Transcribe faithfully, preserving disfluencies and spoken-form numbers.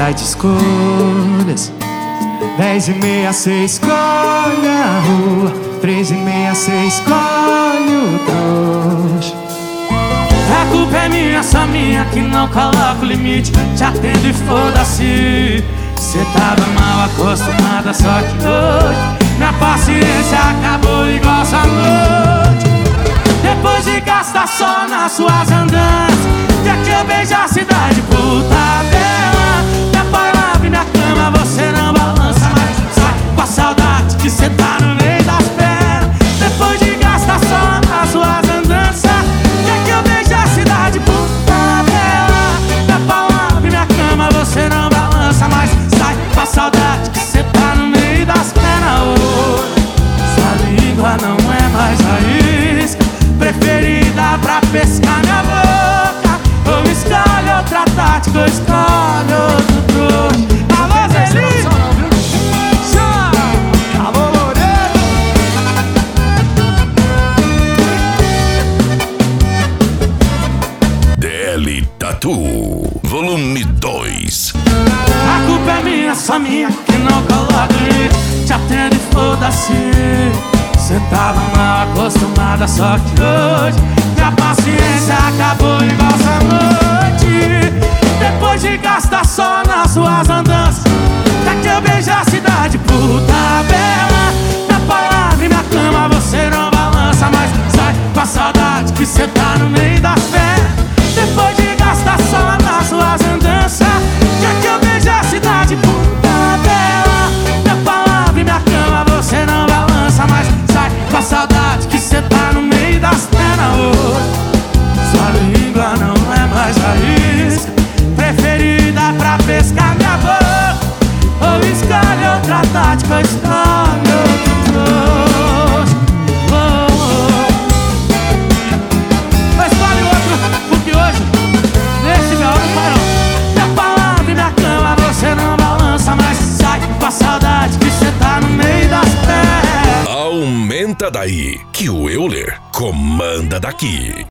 site escolhas. Dez e meia cê escolhe a rua, três e meia cê escolhe o trouxa. A culpa é minha, só minha, que não coloco limite. Te atendo e foda-se. Cê tava mal acostumada, só que hoje minha paciência acabou igual essa noite. Depois de gastar só nas suas andanças, quer que eu beije a cidade por tabela. Minha palavra e minha cama você não balança, mas sai com a saudade que cê tá no meio das pernas. Depois de gastar só nas suas andanças, quer que eu beije a cidade por tabela. Minha palavra e minha cama você não balança, mas sai com a saudade que cê tá no meio das pernas hoje. Sua língua não é mais a isca preferida pra pescar minha boca. Ou escolhe outra tática, ou escolhe outro trouxa. Alô, Zeli! Alô, Loureiro! D L Tattoo Volume dois. A culpa é minha, só minha, que não coloca limite. Te atendo e foda-se. Cê tava mal acostumada, só que hoje minha paciência acabou igual essa noite. Depois de gastar só nas suas andanças, quer que eu beije a cidade por tabela. Minha palavra e minha cama você não balança, mas sai com a saudade que cê tá no meio das pernas. Depois de gastar só nas suas andanças, quer que eu beije a cidade por tabela. Minha palavra e minha cama você não balança, mas sai com a saudade que cê tá no meio das pernas hoje. Sua língua não é mais a isca preferida pra pescar minha boca. Ou escolhe outra tática, ou escolhe outro trouxa. Oh, oh. Ou escolhe outro, porque hoje nesse meu não vai não. Minha palavra e minha cama você não balança, mas sai com a saudade que cê tá no meio das pernas. Aumenta daí, que o Euler comanda daqui.